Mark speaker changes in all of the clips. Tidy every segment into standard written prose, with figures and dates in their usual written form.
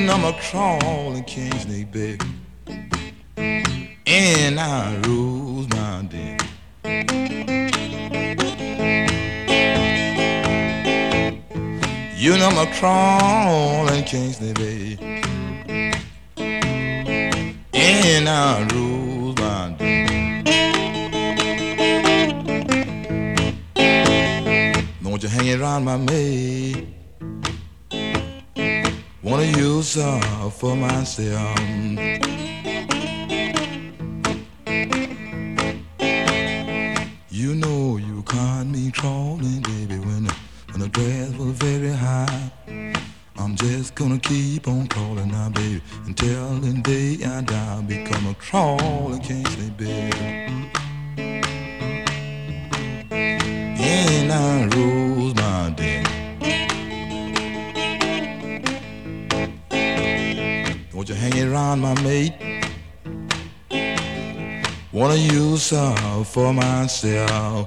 Speaker 1: know I'm a crawling king snake, baby. And I rules my den. You know I'm a crawling king snake, baby. And I rules my den. Don't you hang around my maid. Wanna use her for myself. You know you caught me crawling, baby, when the grass was very high. I'm just gonna keep on crawling now, baby, until the day I die. Become a crawling, can't say, baby. And I rose my day. Don't you hang around my mate. Wanna use her for myself.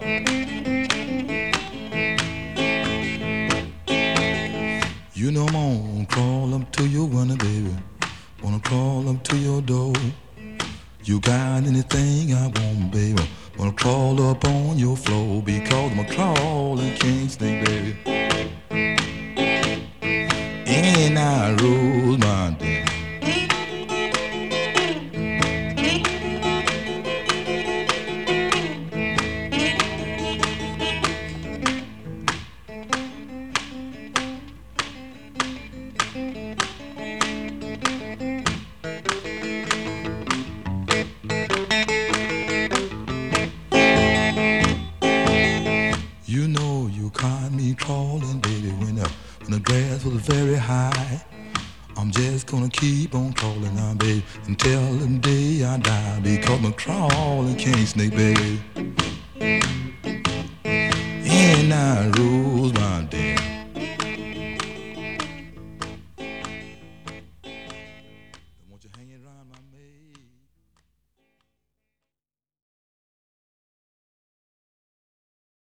Speaker 1: You know I'm gonna crawl up to your window, baby. Wanna crawl up to your door. You got anything I want, baby? Wanna crawl up on your floor because I'm a crawling king snake, baby. And I rule my day. You know you caught me crawling, baby, when the grass was very high. I'm just gonna keep on crawling now, baby, until the day I die. Because I'm a crawling king snake, baby. And I rule